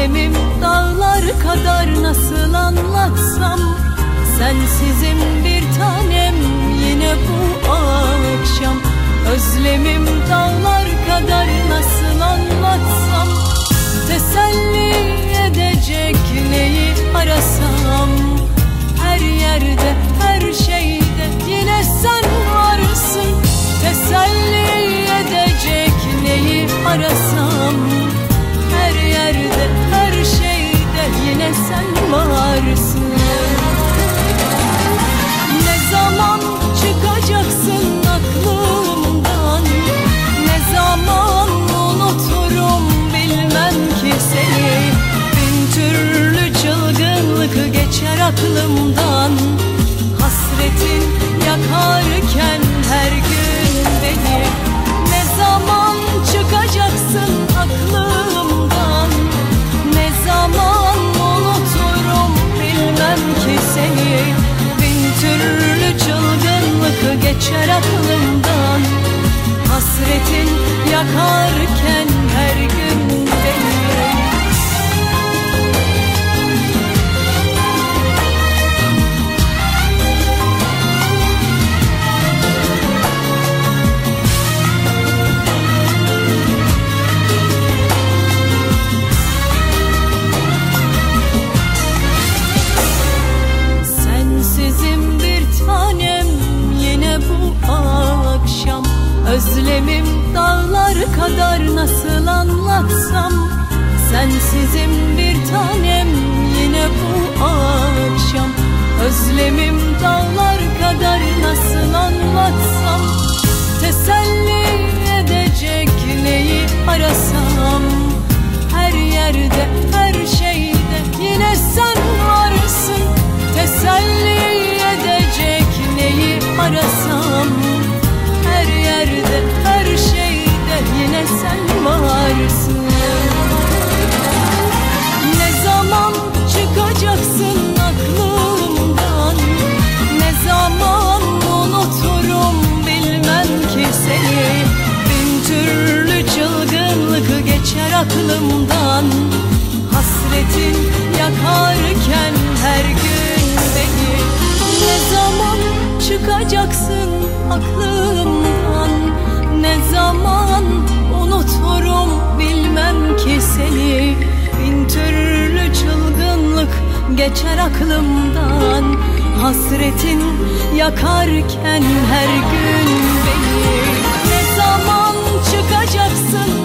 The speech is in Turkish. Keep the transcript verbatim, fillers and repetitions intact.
Özlemim dağlar kadar, nasıl anlatsam. Sensizim bir tanem yine bu akşam. Özlemim dağlar kadar, nasıl anlatsam. Teselli edecek neyi arasam. Her yerde, her şeyde yine sen varsın. Teselli edecek neyi arasam. Her yerde, her şeyde yine sen varsın. Ne zaman çıkacaksın aklımdan, ne zaman unuturum bilmem ki seni. Bin türlü çılgınlık geçer aklımdan. Hasretin yakarken her gün beni. Ne zaman çıkacaksın aklımdan, ne zaman unuturum bilmem ki seni. Bin türlü çılgınlık geçer aklımdan. Hasretin yakarken her gün beni. Özlemim dağlar kadar, nasıl anlatsam. Sensizim bir tanem yine bu akşam. Özlemim dağlar kadar, nasıl anlatsam. Teselli edecek neyi arasam. Her yerde, her şeyde yine sen varsın. Teselli edecek neyi arasam. Her yerde, her şeyde yine sen varsın. Ne zaman çıkacaksın aklımdan, ne zaman unuturum bilmem ki seni. Bin türlü çılgınlık geçer aklımdan. Hasretin yakarken her gün beni. Ne zaman çıkacaksın aklımdan, ne zaman unuturum bilmem ki seni. Bin türlü çılgınlık geçer aklımdan. Hasretin yakarken her gün beni. Ne zaman çıkacaksın